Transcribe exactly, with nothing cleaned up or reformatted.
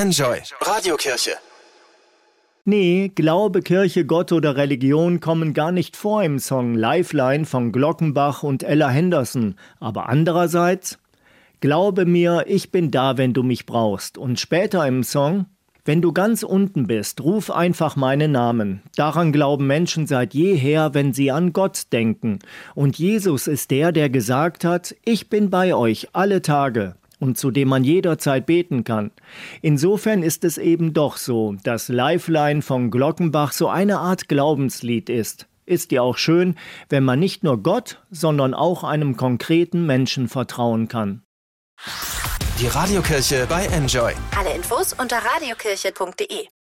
Enjoy Radiokirche. Nee, Glaube, Kirche, Gott oder Religion kommen gar nicht vor im Song Lifeline von Glockenbach und Ella Henderson. Aber andererseits, glaube mir, ich bin da, wenn du mich brauchst. Und später im Song, wenn du ganz unten bist, ruf einfach meinen Namen. Daran glauben Menschen seit jeher, wenn sie an Gott denken. Und Jesus ist der, der gesagt hat, ich bin bei euch alle Tage. Und zu dem man jederzeit beten kann. Insofern ist es eben doch so, dass Lifeline von Glockenbach so eine Art Glaubenslied ist. Ist ja auch schön, wenn man nicht nur Gott, sondern auch einem konkreten Menschen vertrauen kann. Die Radiokirche bei Enjoy. Alle Infos unter radiokirche punkt de.